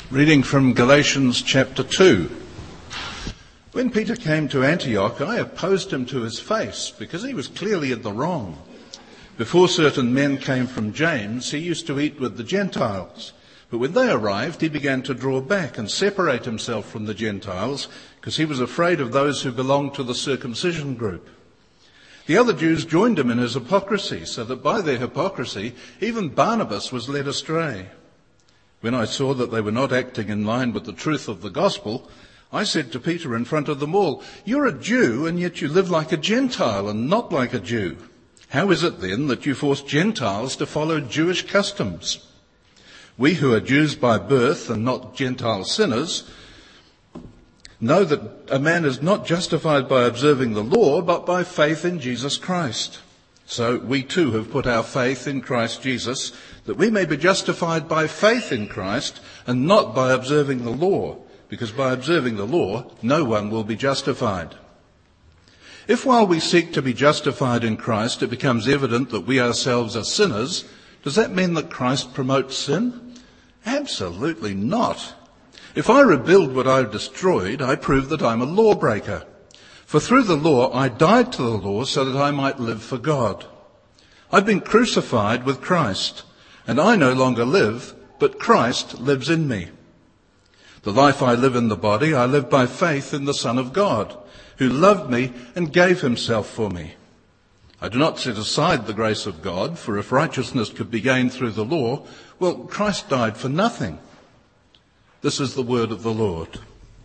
Reading from Galatians chapter 2. When Peter came to Antioch, I opposed him to his face because he was clearly in the wrong. Before certain men came from James, he used to eat with the Gentiles. But when they arrived, he began to draw back and separate himself from the Gentiles because he was afraid of those who belonged to the circumcision group. The other Jews joined him in his hypocrisy, so that by their hypocrisy, even Barnabas was led astray. When I saw that they were not acting in line with the truth of the gospel, I said to Peter in front of them all, "You're a Jew, and yet you live like a Gentile and not like a Jew. How is it then that you force Gentiles to follow Jewish customs? We who are Jews by birth and not Gentile sinners know that a man is not justified by observing the law, but by faith in Jesus Christ. So we too have put our faith in Christ Jesus, that we may be justified by faith in Christ and not by observing the law, because by observing the law, no one will be justified. If while we seek to be justified in Christ, it becomes evident that we ourselves are sinners, does that mean that Christ promotes sin? Absolutely not. If I rebuild what I've destroyed, I prove that I'm a lawbreaker. For through the law, I died to the law so that I might live for God. I've been crucified with Christ, and I no longer live, but Christ lives in me. The life I live in the body, I live by faith in the Son of God, who loved me and gave himself for me. I do not set aside the grace of God, for if righteousness could be gained through the law, well, Christ died for nothing. This is the word of the Lord.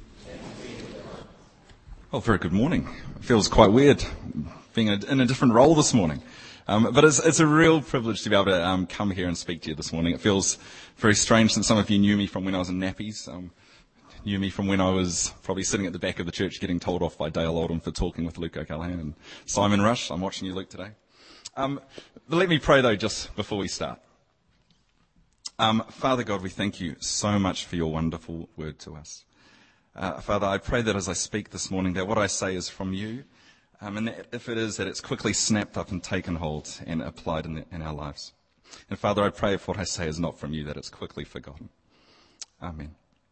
Well, very good morning. It feels quite weird being in a different role this morning. But it's a real privilege to be able to come here and speak to you this morning. It feels very strange since some of you knew me from when I was in nappies, knew me from when I was probably sitting at the back of the church getting told off by Dale Oldham for talking with Luke O'Callaghan and Simon Rush. I'm watching you, Luke, today. But let me pray, though, just before we start. Father God, we thank you so much for your wonderful word to us. Father, I pray that as I speak this morning, that what I say is from you, and that if it is, that it's quickly snapped up and taken hold and applied in our lives. And Father, I pray if what I say is not from you, that it's quickly forgotten. Amen.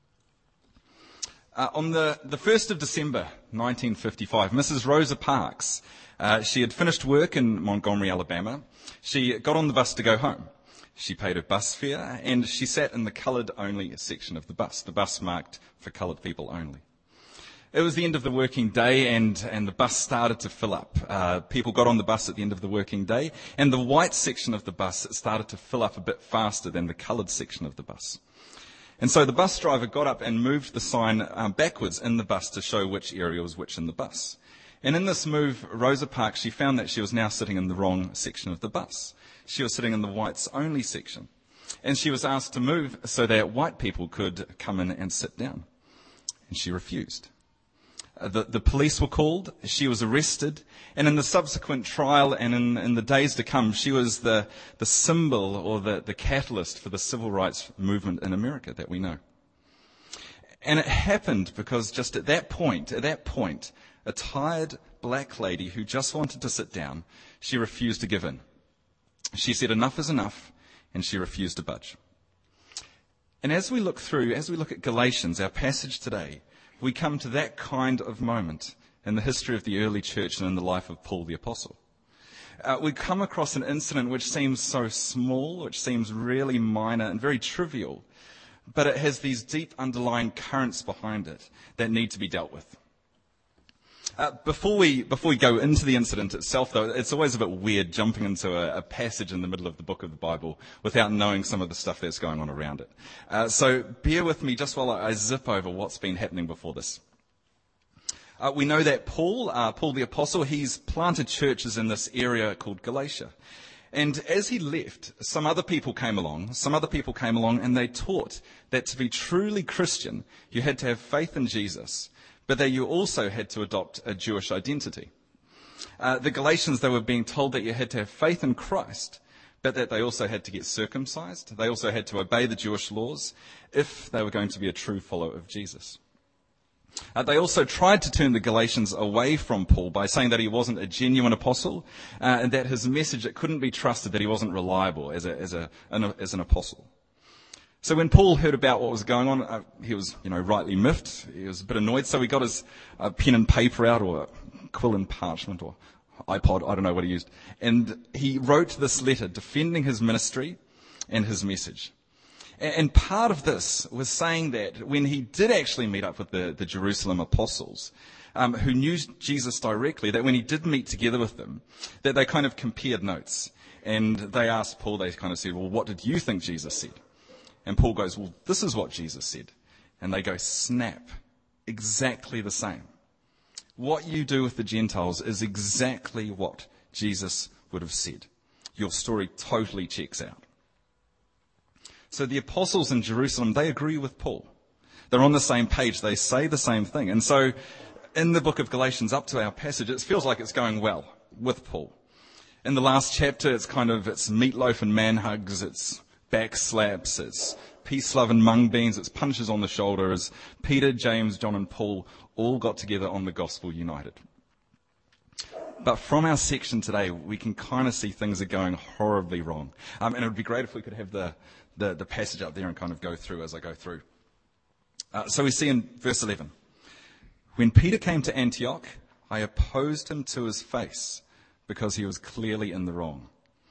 On the 1st of December, 1955, Mrs. Rosa Parks, she had finished work in Montgomery, Alabama. She got on the bus to go home. She paid her bus fare and she sat in the coloured-only section of the bus marked for coloured people only. It was the end of the working day and the bus started to fill up. People got on the bus at the end of the working day and the white section of the bus started to fill up a bit faster than the coloured section of the bus. And so the bus driver got up and moved the sign backwards in the bus to show which area was which in the bus. And in this move, Rosa Parks, she found that she was now sitting in the wrong section of the bus. She was sitting in the whites only section. And she was asked to move so that white people could come in and sit down. And she refused. The police were called, she was arrested, and in the subsequent trial and in the days to come, she was the symbol or the catalyst for the civil rights movement in America that we know. And it happened because just at that point, a tired black lady who just wanted to sit down, she refused to give in. She said enough is enough, and she refused to budge. And as we look at Galatians, our passage today, we come to that kind of moment in the history of the early church and in the life of Paul the Apostle. We come across an incident which seems so small, which seems really minor and very trivial, but it has these deep underlying currents behind it that need to be dealt with. Before we go into the incident itself, though, it's always a bit weird jumping into a passage in the middle of the book of the Bible without knowing some of the stuff that's going on around it. So bear with me just while I zip over what's been happening before this. We know that Paul the Apostle, he's planted churches in this area called Galatia. And as he left, some other people came along and they taught that to be truly Christian, you had to have faith in Jesus, but that you also had to adopt a Jewish identity. The Galatians, they were being told that you had to have faith in Christ, but that they also had to get circumcised. They also had to obey the Jewish laws if they were going to be a true follower of Jesus. They also tried to turn the Galatians away from Paul by saying that he wasn't a genuine apostle, and that his message, it couldn't be trusted, that he wasn't reliable as an apostle. So when Paul heard about what was going on, he was, rightly miffed. He was a bit annoyed. So he got his pen and paper out, or quill and parchment, or iPod, I don't know what he used. And he wrote this letter defending his ministry and his message. And part of this was saying that when he did actually meet up with the Jerusalem apostles, who knew Jesus directly, that when he did meet together with them, that they kind of compared notes. And they asked Paul, they kind of said, well, what did you think Jesus said? And Paul goes, well, this is what Jesus said. And they go, snap, exactly the same. What you do with the Gentiles is exactly what Jesus would have said. Your story totally checks out. So the apostles in Jerusalem, they agree with Paul. They're on the same page. They say the same thing. And so in the book of Galatians, up to our passage, it feels like it's going well with Paul. In the last chapter, it's meatloaf and man hugs, it's back slaps, it's peace, love and mung beans, it's punches on the shoulder as Peter, James, John and Paul all got together on the gospel united. But from our section today, we can kind of see things are going horribly wrong. And it would be great if we could have the passage up there and kind of go through as I go through. So we see in verse 11, when Peter came to Antioch, I opposed him to his face because he was clearly in the wrong.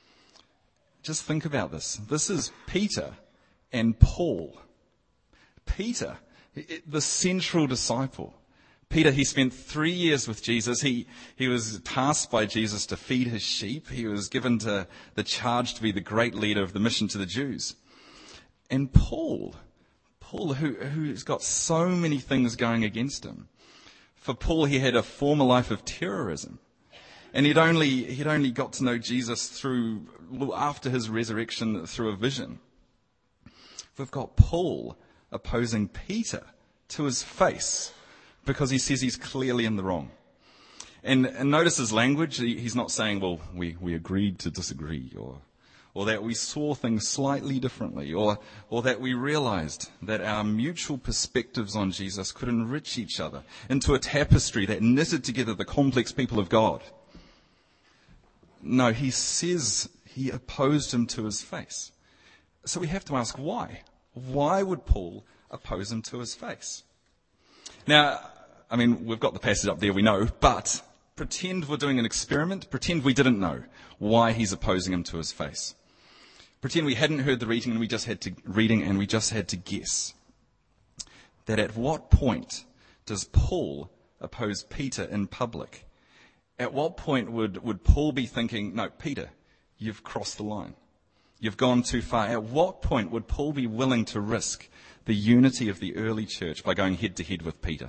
Just think about this. This is Peter and Paul. Peter, the central disciple. Peter, he spent 3 years with Jesus. He was tasked by Jesus to feed his sheep. He was given the charge to be the great leader of the mission to the Jews. And Paul, who's got so many things going against him. For Paul, he had a former life of terrorism. And he'd only got to know Jesus after his resurrection through a vision. We've got Paul opposing Peter to his face because he says he's clearly in the wrong. And notice his language. He's not saying, well, we agreed to disagree, or that we saw things slightly differently, or that we realized that our mutual perspectives on Jesus could enrich each other into a tapestry that knitted together the complex people of God. No, he says he opposed him to his face. So we have to ask why. Why would Paul oppose him to his face? Now, we've got the passage up there, we know, but pretend we're doing an experiment. Pretend we didn't know why he's opposing him to his face. Pretend we hadn't heard the reading and we just had to guess. That at what point does Paul oppose Peter in public? At what point would Paul be thinking, no, Peter, you've crossed the line. You've gone too far. At what point would Paul be willing to risk the unity of the early church by going head to head with Peter?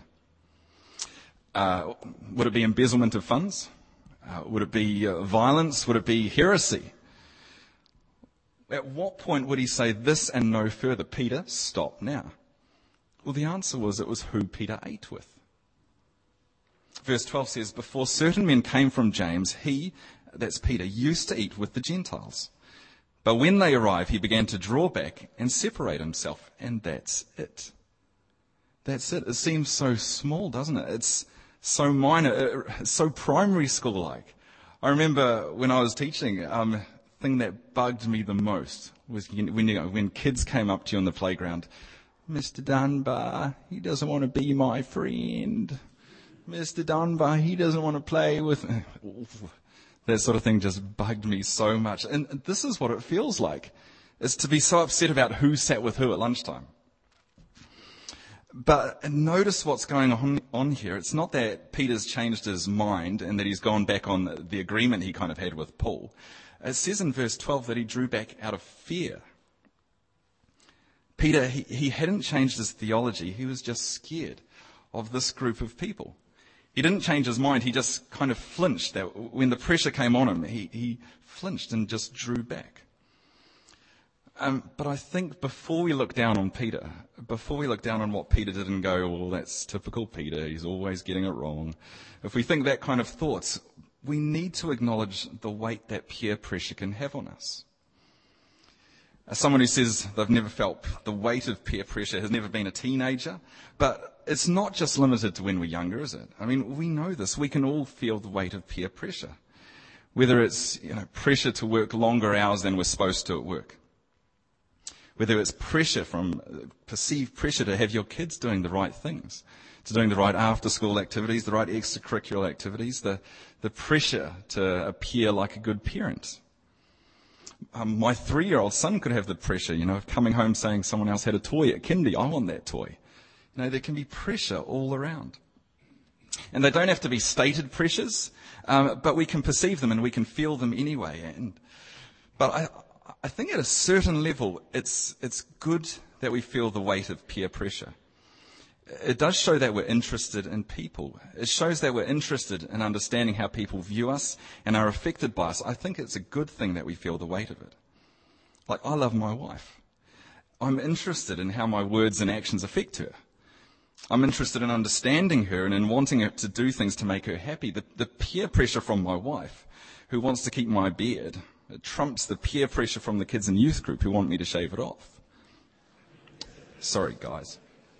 Would it be embezzlement of funds? Would it be violence? Would it be heresy? At what point would he say this and no further? Peter, stop now. Well, the answer was it was who Peter ate with. Verse 12 says, before certain men came from James, he, that's Peter, used to eat with the Gentiles. But when they arrived, he began to draw back and separate himself. And that's it. That's it. It seems so small, doesn't it? It's so minor, so primary school-like. I remember when I was teaching, thing that bugged me the most was when kids came up to you on the playground. Mr. Dunbar, he doesn't want to be my friend. Mr. Dunbar, he doesn't want to play with... That sort of thing just bugged me so much. And this is what it feels like, is to be so upset about who sat with who at lunchtime. But notice what's going on here. It's not that Peter's changed his mind and that he's gone back on the agreement he kind of had with Paul. It says in verse 12 that he drew back out of fear. Peter, he hadn't changed his theology. He was just scared of this group of people. He didn't change his mind. He just kind of flinched. That when the pressure came on him, he flinched and just drew back. But I think before we look down on Peter, before we look down on what Peter did and go, well, that's typical Peter, he's always getting it wrong. If we think that kind of thoughts, we need to acknowledge the weight that peer pressure can have on us. As someone who says they've never felt the weight of peer pressure, has never been a teenager, but it's not just limited to when we're younger, is it? We know this. We can all feel the weight of peer pressure. Whether it's, pressure to work longer hours than we're supposed to at work. Whether it's perceived pressure to have your kids doing the right things, to doing the right after-school activities, the right extracurricular activities, the pressure to appear like a good parent. My 3-year-old son could have the pressure, of coming home saying someone else had a toy at kindy. I want that toy. There can be pressure all around. And they don't have to be stated pressures, but we can perceive them and we can feel them anyway. But I think at a certain level, it's good that we feel the weight of peer pressure. It does show that we're interested in people. It shows that we're interested in understanding how people view us and are affected by us. I think it's a good thing that we feel the weight of it. Like, I love my wife. I'm interested in how my words and actions affect her. I'm interested in understanding her and in wanting her to do things to make her happy. The peer pressure from my wife, who wants to keep my beard, it trumps the peer pressure from the kids in youth group who want me to shave it off. Sorry, guys.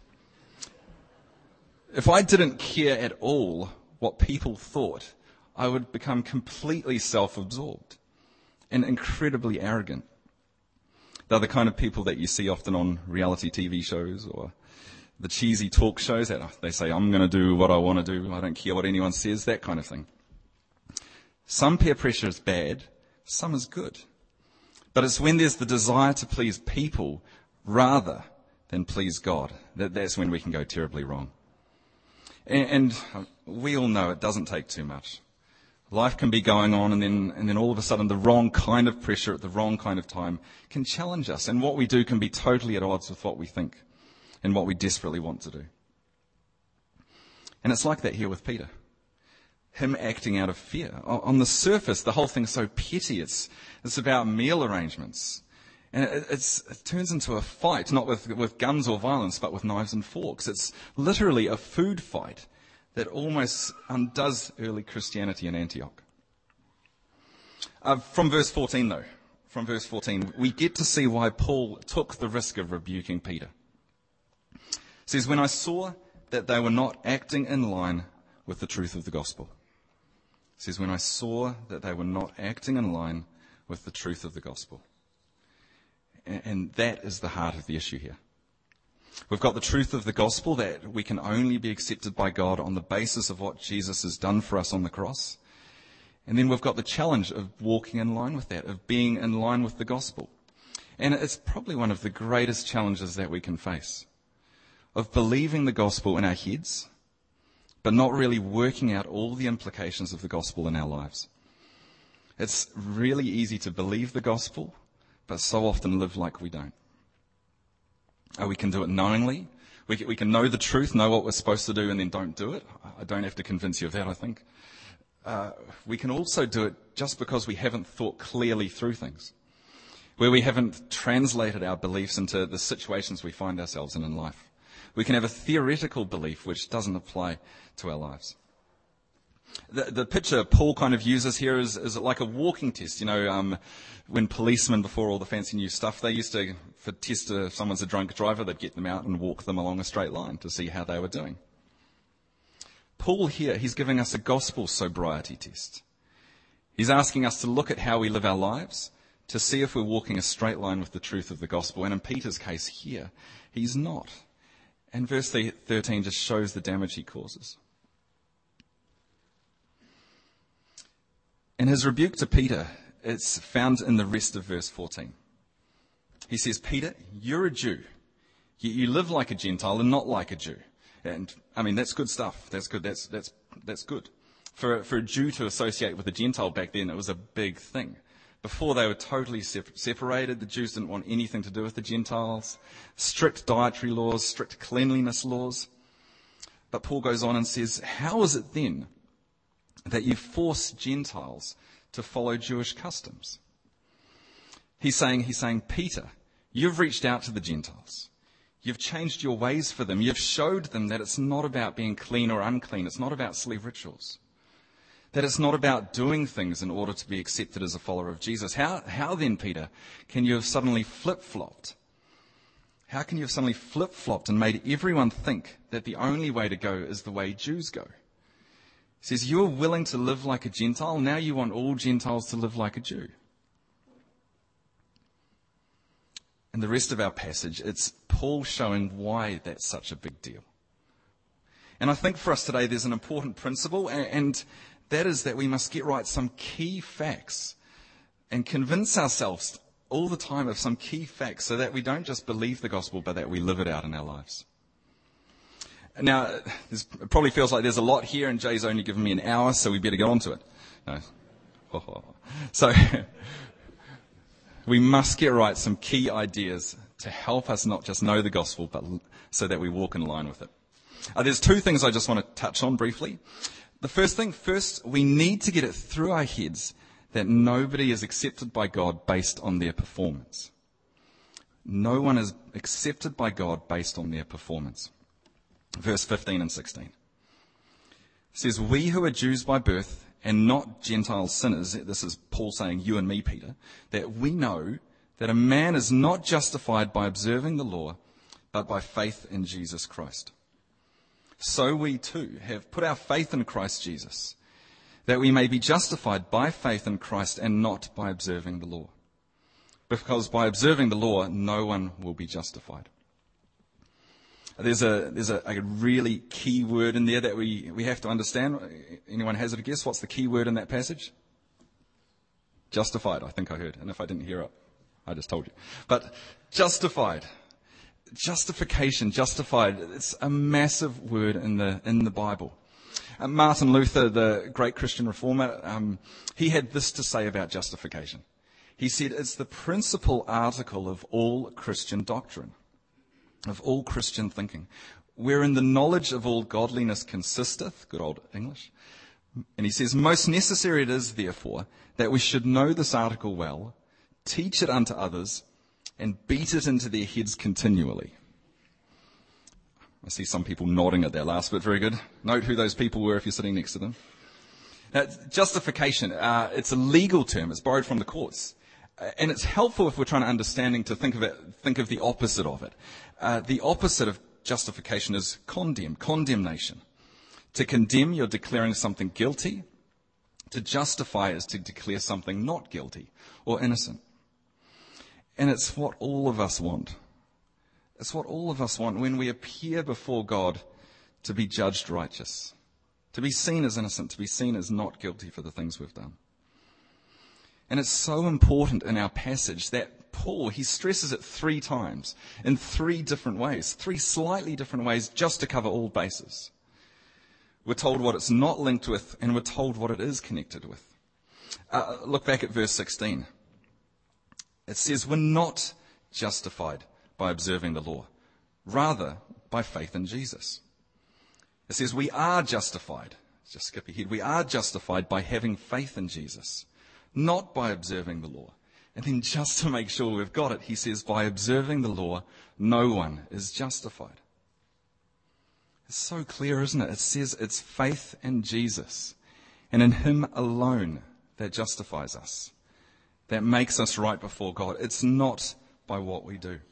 If I didn't care at all what people thought, I would become completely self-absorbed and incredibly arrogant. They're the kind of people that you see often on reality TV shows or the cheesy talk shows that they say, I'm going to do what I want to do, I don't care what anyone says, that kind of thing. Some peer pressure is bad, some is good. But it's when there's the desire to please people rather than please God that's when we can go terribly wrong. And we all know it doesn't take too much. Life can be going on and then all of a sudden the wrong kind of pressure at the wrong kind of time can challenge us. And what we do can be totally at odds with what we think and what we desperately want to do. And it's like that here with Peter. Him acting out of fear. On the surface, the whole thing's so petty. It's about meal arrangements. And it turns into a fight, not with guns or violence, but with knives and forks. It's literally a food fight that almost undoes early Christianity in Antioch. From verse 14, we get to see why Paul took the risk of rebuking Peter. It says, when I saw that they were not acting in line with the truth of the gospel. It says, when I saw that they were not acting in line with the truth of the gospel. And that is the heart of the issue here. We've got the truth of the gospel that we can only be accepted by God on the basis of what Jesus has done for us on the cross. And then we've got the challenge of walking in line with that, of being in line with the gospel. And it's probably one of the greatest challenges that we can face, of believing the gospel in our heads, but not really working out all the implications of the gospel in our lives. It's really easy to believe the gospel, but so often live like we don't. We can do it knowingly. We can know the truth, know what we're supposed to do, and then don't do it. I don't have to convince you of that, I think. We can also do it just because we haven't thought clearly through things, where we haven't translated our beliefs into the situations we find ourselves in life. We can have a theoretical belief which doesn't apply to our lives. The picture Paul kind of uses here is like a walking test. When policemen, before all the fancy new stuff, they used to, for test if someone's a drunk driver, they'd get them out and walk them along a straight line to see how they were doing. Paul here, he's giving us a gospel sobriety test. He's asking us to look at how we live our lives, to see if we're walking a straight line with the truth of the gospel. And in Peter's case here, he's not. And verse 13 just shows the damage he causes. In his rebuke to Peter, it's found in the rest of verse 14. He says, Peter, you're a Jew. You live like a Gentile and not like a Jew. And, that's good stuff. That's good. That's good. For a Jew to associate with a Gentile back then, it was a big thing. Before they were totally separated, the Jews didn't want anything to do with the Gentiles. Strict dietary laws, strict cleanliness laws. But Paul goes on and says, how is it then that you force Gentiles to follow Jewish customs? He's saying, Peter, you've reached out to the Gentiles. You've changed your ways for them. You've showed them that it's not about being clean or unclean. It's not about silly rituals. That it's not about doing things in order to be accepted as a follower of Jesus. How then, Peter, can you have suddenly flip-flopped? How can you have suddenly flip-flopped and made everyone think that the only way to go is the way Jews go? He says, you're willing to live like a Gentile, now you want all Gentiles to live like a Jew. in the rest of our passage, it's Paul showing why that's such a big deal. And I think for us today there's an important principle, and that is that we must get right some key facts and convince ourselves all the time of some key facts so that we don't just believe the gospel, but that we live it out in our lives. Now, it probably feels like there's a lot here, and Jay's only given me an hour, so we better get on to it. No. So, we must get right some key ideas to help us not just know the gospel, but so that we walk in line with it. There's two things I just want to touch on briefly. The first thing, we need to get it through our heads that nobody is accepted by God based on their performance. No one is accepted by God based on their performance. Verse 15 and 16. It says, we who are Jews by birth and not Gentile sinners, this is Paul saying, you and me, Peter, that we know that a man is not justified by observing the law, but by faith in Jesus Christ. So we too have put our faith in Christ Jesus, that we may be justified by faith in Christ and not by observing the law. Because by observing the law, no one will be justified. There's a really key word in there that we have to understand. Anyone has a guess? What's the key word in that passage? Justified, I think I heard. And if I didn't hear it, I just told you. But justified. Justification, justified. It's a massive word in the Bible. Martin Luther, the great Christian reformer, he had this to say about justification. He said, it's the principal article of all Christian doctrine, of all Christian thinking, wherein the knowledge of all godliness consisteth, good old English. And he says, most necessary it is, therefore, that we should know this article well, teach it unto others, and beat it into their heads continually. I see some people nodding at that last bit. Very good. Note who those people were if you're sitting next to them. Now, justification, it's a legal term. It's borrowed from the courts. And it's helpful if we're trying to to think of the opposite of it. The opposite of justification is condemnation. To condemn, you're declaring something guilty. To justify is to declare something not guilty or innocent. And it's what all of us want. It's what all of us want when we appear before God to be judged righteous, to be seen as innocent, to be seen as not guilty for the things we've done. And it's so important in our passage that Paul, he stresses it 3 times in 3 different ways, 3 slightly different ways just to cover all bases. We're told what it's not linked with, and we're told what it is connected with. Look back at verse 16. It says, we're not justified by observing the law, rather by faith in Jesus. It says we are justified. Just skip ahead. We are justified by having faith in Jesus, not by observing the law. And then just to make sure we've got it, he says by observing the law, no one is justified. It's so clear, isn't it? It says it's faith in Jesus and in him alone that justifies us, that makes us right before God. It's not by what we do.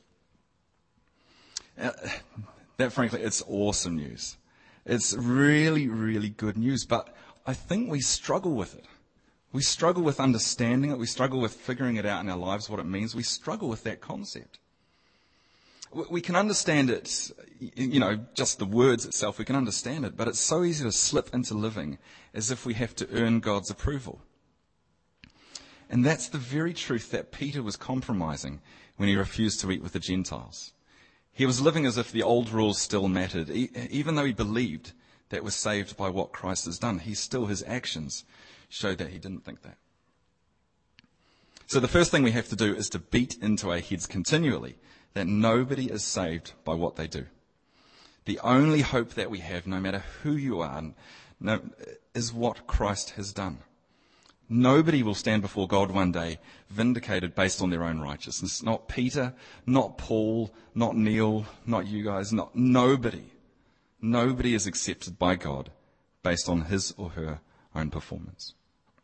That, frankly, it's awesome news. It's really, really good news, but I think we struggle with it. We struggle with understanding it. We struggle with figuring it out in our lives, what it means. We struggle with that concept. We can understand it, just the words itself, we can understand it, but it's so easy to slip into living as if we have to earn God's approval. And that's the very truth that Peter was compromising when he refused to eat with the Gentiles. He was living as if the old rules still mattered, even though he believed that we're saved by what Christ has done. His actions showed that he didn't think that. So the first thing we have to do is to beat into our heads continually that nobody is saved by what they do. The only hope that we have, no matter who you are, is what Christ has done. Nobody will stand before God one day vindicated based on their own righteousness. Not Peter, not Paul, not Neil, not you guys, nobody. Nobody is accepted by God based on his or her own performance.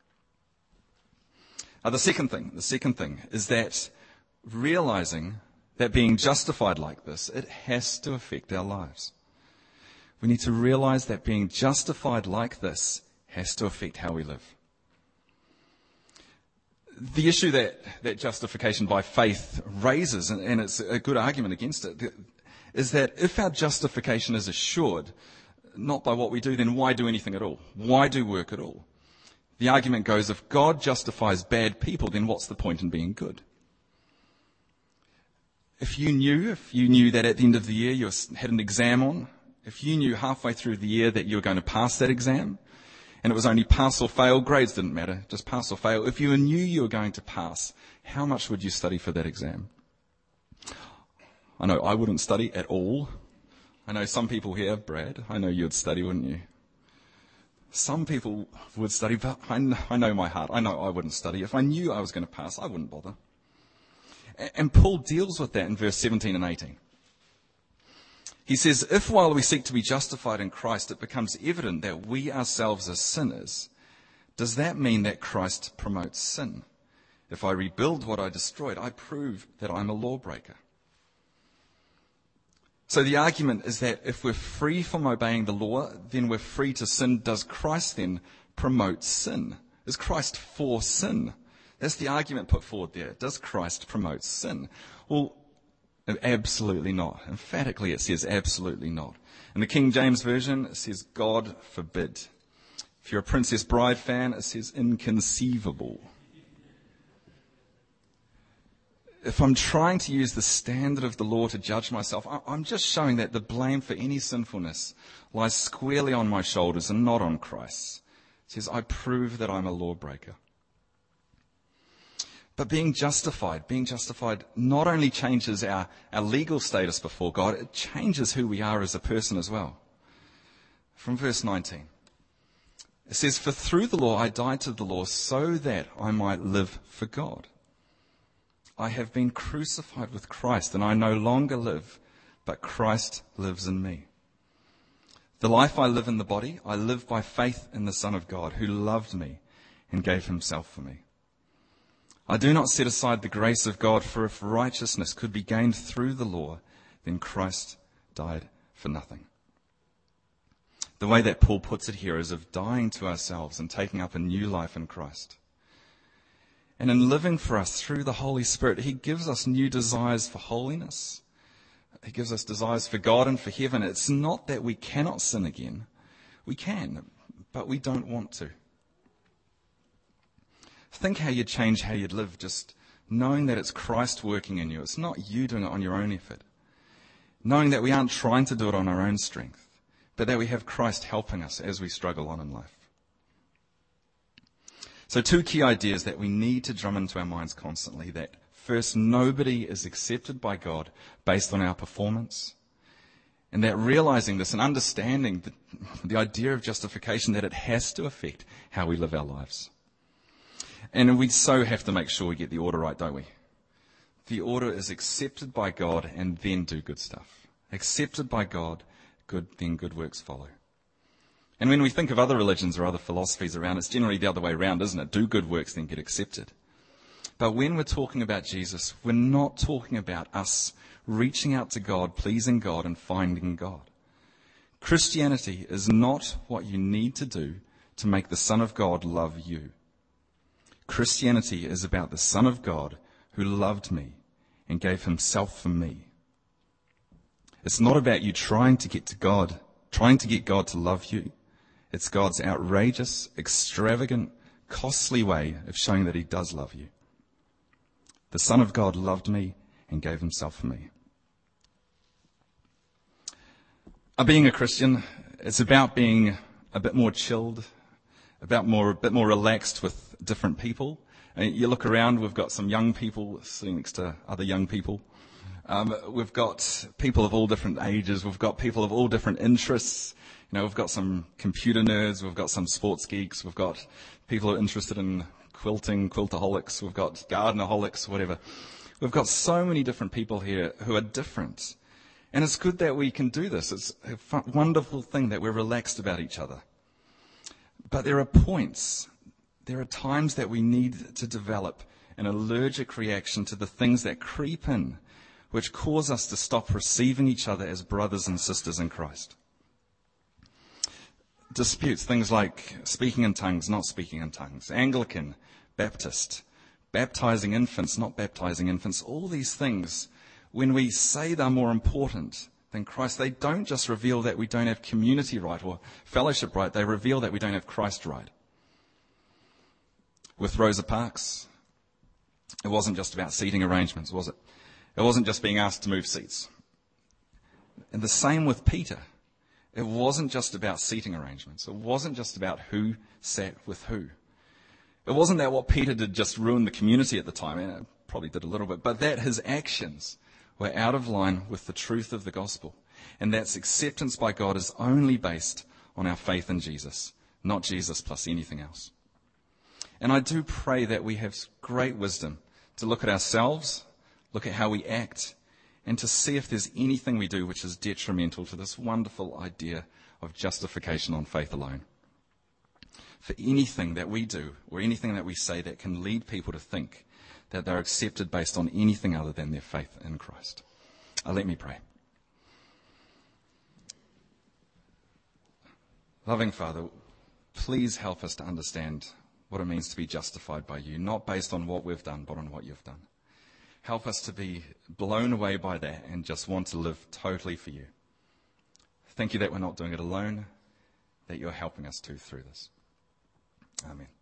The second thing is that realizing that being justified like this, it has to affect our lives. We need to realize that being justified like this has to affect how we live. The issue that justification by faith raises, and it's a good argument against it, is that if our justification is assured not by what we do, then why do anything at all? Why do work at all? The argument goes, if God justifies bad people, then what's the point in being good? If you knew that at the end of the year you had an exam on, if you knew halfway through the year that you were going to pass that exam, and it was only pass or fail, grades didn't matter, just pass or fail. If you knew you were going to pass, how much would you study for that exam? I know I wouldn't study at all. I know some people here, Brad, I know you'd study, wouldn't you? Some people would study, but I know my heart. I know I wouldn't study. If I knew I was going to pass, I wouldn't bother. And Paul deals with that in verse 17 and 18. He says, if while we seek to be justified in Christ, it becomes evident that we ourselves are sinners, does that mean that Christ promotes sin? If I rebuild what I destroyed, I prove that I'm a lawbreaker. So the argument is that if we're free from obeying the law, then we're free to sin. Does Christ then promote sin? Is Christ for sin? That's the argument put forward there. Does Christ promote sin? Well, absolutely not. Emphatically, it says absolutely not. In the King James Version, it says God forbid. If you're a Princess Bride fan, it says inconceivable. If I'm trying to use the standard of the law to judge myself, I'm just showing that the blame for any sinfulness lies squarely on my shoulders and not on Christ. It says, I prove that I'm a lawbreaker. But being justified not only changes our legal status before God, it changes who we are as a person as well. From verse 19, it says, for through the law I died to the law so that I might live for God. I have been crucified with Christ, and I no longer live, but Christ lives in me. The life I live in the body, I live by faith in the Son of God, who loved me and gave himself for me. I do not set aside the grace of God, for if righteousness could be gained through the law, then Christ died for nothing. The way that Paul puts it here is of dying to ourselves and taking up a new life in Christ. And in living for us through the Holy Spirit, he gives us new desires for holiness. He gives us desires for God and for heaven. It's not that we cannot sin again. We can, but we don't want to. Think how you'd change how you'd live, just knowing that it's Christ working in you. It's not you doing it on your own effort. Knowing that we aren't trying to do it on our own strength, but that we have Christ helping us as we struggle on in life. So 2 key ideas that we need to drum into our minds constantly. That first, nobody is accepted by God based on our performance. And that realizing this and understanding the idea of justification, that it has to affect how we live our lives. And we so have to make sure we get the order right, don't we? The order is accepted by God and then do good stuff. Accepted by God, then good works follow. And when we think of other religions or other philosophies around, it's generally the other way around, isn't it? Do good works, then get accepted. But when we're talking about Jesus, we're not talking about us reaching out to God, pleasing God, and finding God. Christianity is not what you need to do to make the Son of God love you. Christianity is about the Son of God who loved me and gave himself for me. It's not about you trying to get God to love you. It's God's outrageous, extravagant, costly way of showing that he does love you. The Son of God loved me and gave himself for me. Being a Christian, it's about being a bit more chilled, a bit more relaxed with different people. And you look around, we've got some young people sitting next to other young people. We've got people of all different ages. We've got people of all different interests. We've got some computer nerds. We've got some sports geeks. We've got people who are interested in quilting, quiltaholics. We've got gardenaholics, whatever. We've got so many different people here who are different. And it's good that we can do this. It's a wonderful thing that we're relaxed about each other. But there are points, there are times that we need to develop an allergic reaction to the things that creep in, which cause us to stop receiving each other as brothers and sisters in Christ. Disputes, things like speaking in tongues, not speaking in tongues, Anglican, Baptist, baptizing infants, not baptizing infants, all these things, when we say they're more important than Christ, they don't just reveal that we don't have community right or fellowship right, they reveal that we don't have Christ right. With Rosa Parks, it wasn't just about seating arrangements, was it? It wasn't just being asked to move seats. And the same with Peter. It wasn't just about seating arrangements. It wasn't just about who sat with who. It wasn't that what Peter did just ruined the community at the time, and it probably did a little bit, but that his actions were out of line with the truth of the gospel. And that's acceptance by God is only based on our faith in Jesus, not Jesus plus anything else. And I do pray that we have great wisdom to look at ourselves, look at how we act, and to see if there's anything we do which is detrimental to this wonderful idea of justification on faith alone. For anything that we do or anything that we say that can lead people to think that they're accepted based on anything other than their faith in Christ. Let me pray. Loving Father, please help us to understand what it means to be justified by you, not based on what we've done, but on what you've done. Help us to be blown away by that and just want to live totally for you. Thank you that we're not doing it alone, that you're helping us to through this. Amen.